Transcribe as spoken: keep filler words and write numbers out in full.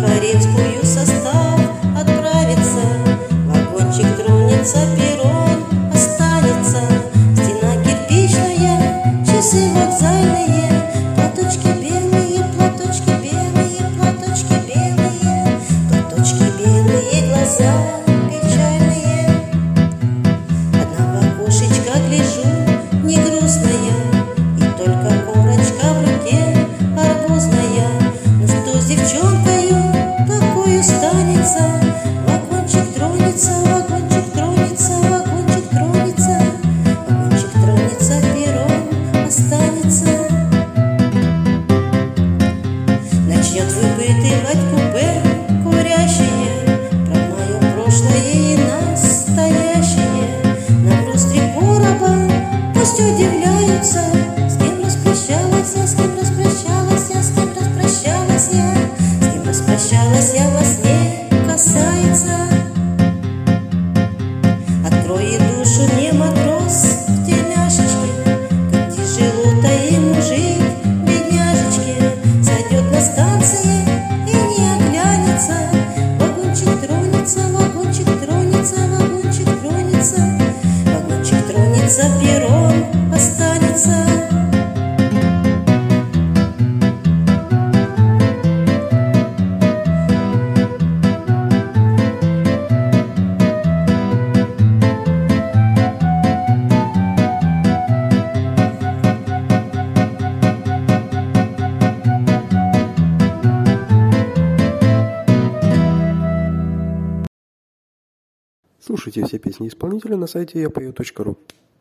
Тихорецкую состав отправится, вагончик тронется, перрон останется. Стена кирпичная, часы вокзальные, платочки белые, платочки белые, платочки белые, платочки белые, глаза печальные. Одна в окошечко гляжу, не грустная, и только корочка в руке арбузная. Ну что с девчонкою такую станется? Вагончик тронется, вагончик тронется, вагончик тронется, вагончик тронется, перрон останется. Начнет выпытывать купе курящие про мое прошлое и настоящее. На брустре короба пусть удивляются, с кем распрощалась я, с кем распрощалась я, с кем распрощалась я, с кем распрощалась я во сне касается. Открой душу мне, матрос, в тельняшечке, как тяжело-то ему жить, бедняжечке. Сойдет на станции и не оглянется. Вагончик тронется, вагончик тронется, вагончик тронется, вагончик тронется, перрон останется. Слушайте все песни исполнителя на сайте я пою точка ру.